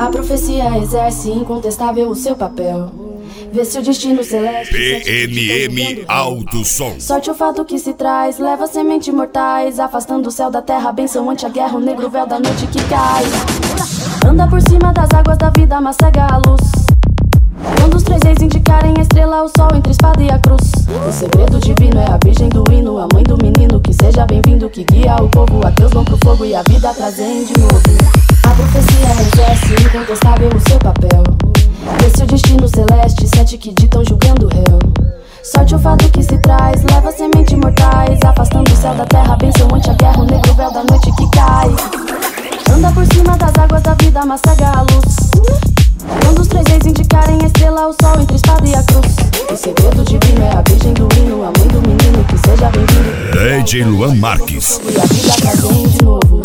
A profecia exerce incontestável o seu papel. Vê seu destino celeste. PNM Alto Som. Sorte o fato que se traz, leva sementes mortais, afastando o céu da terra, benção ante a guerra, o negro véu da noite que cai. Anda por cima das águas da vida, mas cega a luz. Quando os três reis indicarem a estrela, o sol entre a espada e a cruz. O segredo divino é a virgem do hino, a mãe do menino, que seja bem-vindo, que guia o povo. Ateus vão pro fogo e a vida trazem de novo. A profecia exerce incontestável o seu papel. Vê seu destino celeste, sete que ditam julgando o réu. Sorte o fato que se traz, leva sementes mortais, afastando o céu da terra, benção ante a guerra, o negro véu da noite que cai. Anda por cima das águas da vida, mas cega a luz. Quando os três reis indicarem a estrela, o sol entre a espada e a cruz. O segredo divino é a virgem do hino, a mãe do menino, que seja bem-vindo. DJ Luan Marques. E a vida trazem de novo.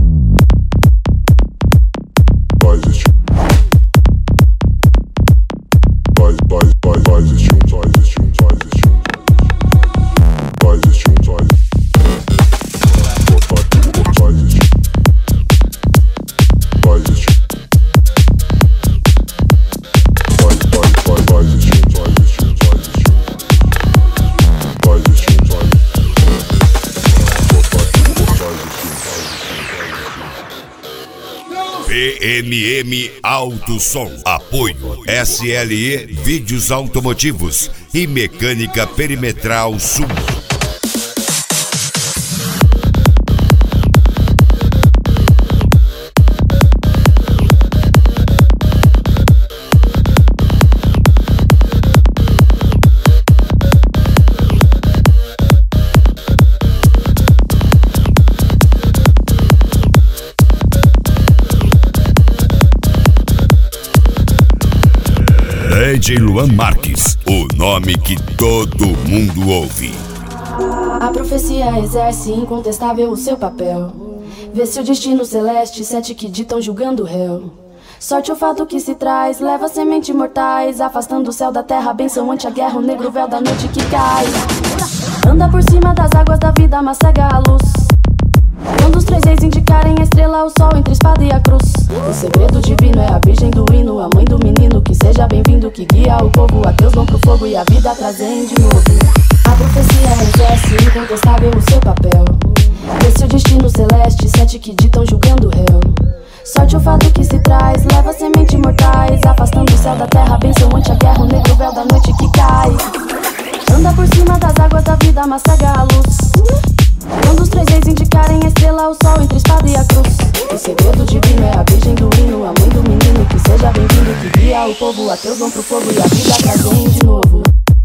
PNM Alto Som. Apoio SLE Vídeos Automotivos e Mecânica Perimetral Sul. DJ Luan Marques, o nome que todo mundo ouve. A profecia exerce incontestável o seu papel. Vê seu destino celeste, sete que ditam julgando o réu. Sorte o fato que se traz, leva sementes mortais, afastando o céu da terra, benção ante a guerra, o negro véu da noite que cai. Anda por cima das águas da vida, mas cega a luz. Quando os três reis indicarem a estrela, o sol entre a espada e a cruz. O segredo divino é a virgem do hino, a mãe do menino, que seja bem-vindo, que guia o povo. Ateus vão pro fogo e a vida trazem de novo. A profecia exerce incontestável o seu papel. Vê seu destino celeste, sete que ditam julgando o réu. Sorte o fato que se traz, leva sementes mortais, afastando o céu da terra, benção ante a guerra, o negro véu da noite que cai. Anda por cima das águas da vida, mas cega a luz. Quando os três reis indicarem a estrela, o sol entre a espada e a cruz. O segredo divino é a virgem do hino, a mãe do menino, que seja bem-vindo, que guia o povo. Ateus vão pro fogo e a vida trazem de novo.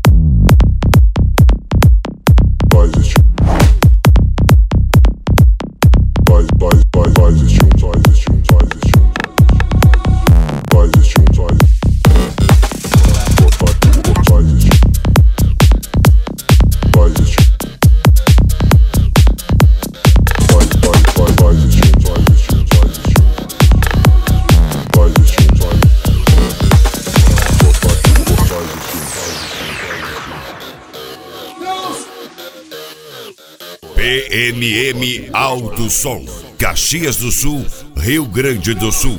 PNM Alto Som, Caxias do Sul, Rio Grande do Sul.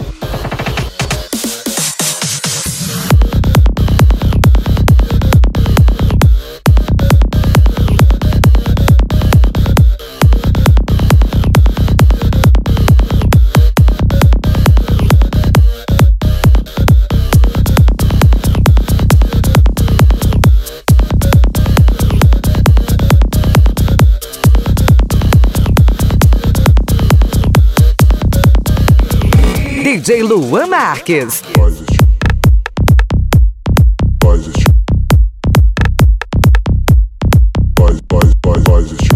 DJ Luan Marques. Pode existir.